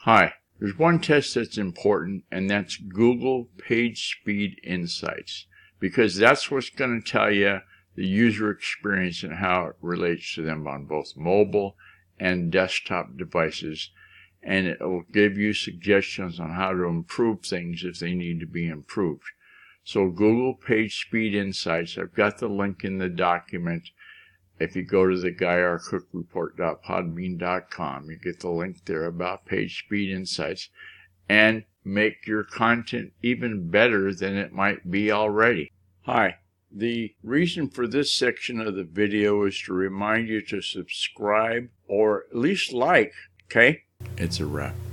Hi, there's one test that's important, and that's Google PageSpeed Insights, because that's what's going to tell you the user experience and how it relates to them on both mobile and desktop devices, and it will give you suggestions on how to improve things if they need to be improved. So Google PageSpeed Insights, I've got the link in the document. If you go to the GuyRCookReport.podbean.com, you get the link there about PageSpeed Insights, and make your content even better than it might be already. Hi, the reason for this section of the video is to remind you to subscribe or at least like, okay? It's a wrap.